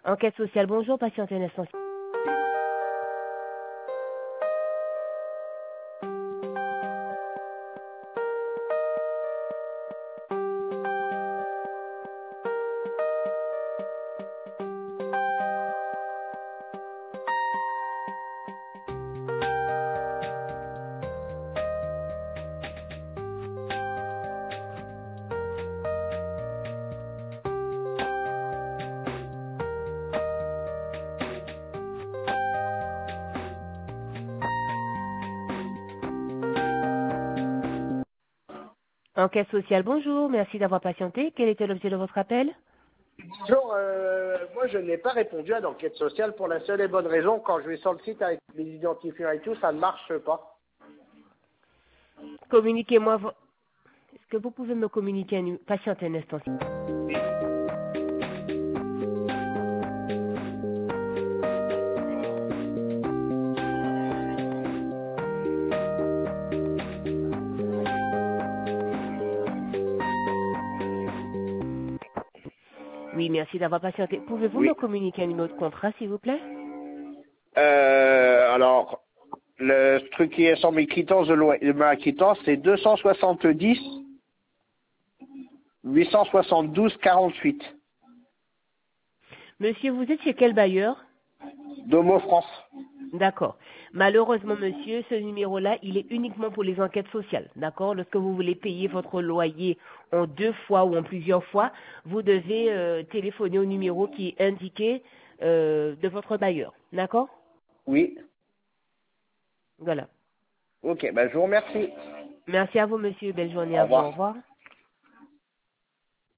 Enquête sociale, bonjour, patientez un instant. Enquête sociale, bonjour, merci d'avoir patienté. Quel était l'objet de votre appel? Bonjour, moi je n'ai pas répondu à l'enquête sociale pour la seule et bonne raison, quand je vais sur le site avec les identifiants et tout, ça ne marche pas. Communiquez-moi. Est-ce que vous pouvez me communiquer patientez un instant. Oui, merci d'avoir patienté. Pouvez-vous Oui. me communiquer un numéro de contrat, s'il vous plaît? Alors, le truc qui est sur mes quittances de ma quittance, c'est 270 872 48. Monsieur, vous êtes chez quel bailleur? Domo France. D'accord. Malheureusement, monsieur, ce numéro-là, il est uniquement pour les enquêtes sociales. D'accord? Lorsque vous voulez payer votre loyer en 2 fois ou en plusieurs fois, vous devez téléphoner au numéro qui est indiqué de votre bailleur. D'accord? Oui. Voilà. Ok, je vous remercie. Merci à vous, monsieur. Belle journée Au à vous. Au revoir. revoir.